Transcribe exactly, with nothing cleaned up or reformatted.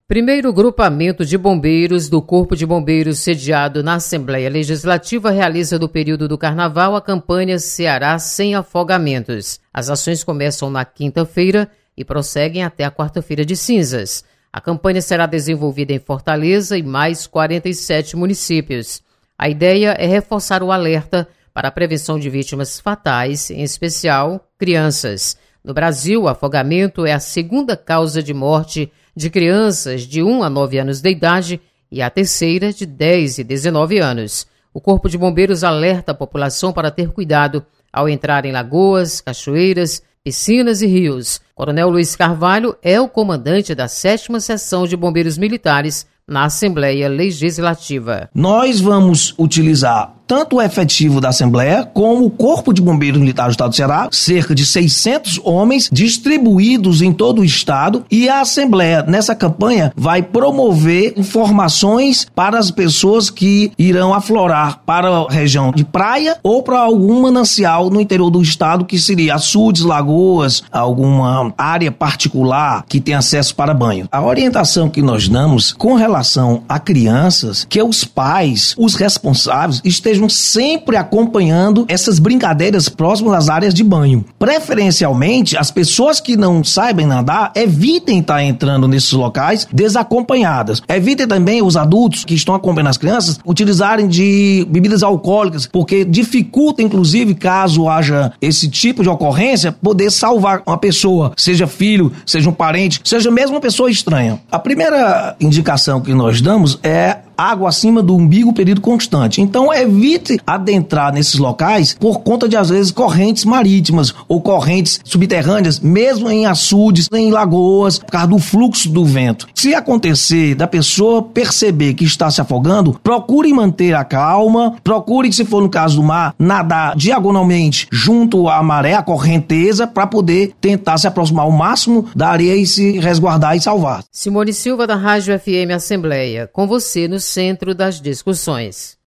Primeiro grupamento de bombeiros do Corpo de Bombeiros sediado na Assembleia Legislativa realiza no período do Carnaval a campanha Ceará Sem Afogamentos. As ações começam na quinta-feira e prosseguem até a quarta-feira de cinzas. A campanha será desenvolvida em Fortaleza e mais quarenta e sete municípios. A ideia é reforçar o alerta para a prevenção de vítimas fatais, em especial crianças. No Brasil, o afogamento é a segunda causa de morte de crianças de um a nove anos de idade e a terceira de dez e dezenove anos. O Corpo de Bombeiros alerta a população para ter cuidado ao entrar em lagoas, cachoeiras, piscinas e rios. Coronel Luiz Carvalho é o comandante da sétima Seção de Bombeiros Militares na Assembleia Legislativa. Nós vamos utilizar tanto o efetivo da Assembleia como o Corpo de Bombeiros Militares do Estado do Ceará, cerca de seiscentos homens distribuídos em todo o estado, e a Assembleia nessa campanha vai promover informações para as pessoas que irão aflorar para a região de praia ou para algum manancial no interior do estado, que seria açudes, lagoas, alguma área particular que tem acesso para banho. A orientação que nós damos com relação a crianças, que os pais, os responsáveis, estejam sempre acompanhando essas brincadeiras próximas às áreas de banho. Preferencialmente, as pessoas que não saibam nadar, evitem estar entrando nesses locais desacompanhadas. Evitem também os adultos que estão acompanhando as crianças utilizarem de bebidas alcoólicas, porque dificulta, inclusive, caso haja esse tipo de ocorrência, poder salvar uma pessoa, seja filho, seja um parente, seja mesmo uma pessoa estranha. A primeira indicação que nós damos é água acima do umbigo, período constante. Então, evite adentrar nesses locais por conta de, às vezes, correntes marítimas ou correntes subterrâneas, mesmo em açudes, em lagoas, por causa do fluxo do vento. Se acontecer da pessoa perceber que está se afogando, procure manter a calma, procure, se for no caso do mar, nadar diagonalmente junto à maré, à correnteza, para poder tentar se aproximar ao máximo da areia e se resguardar e salvar. Simone Silva, da Rádio F M Assembleia, com você no centro das discussões.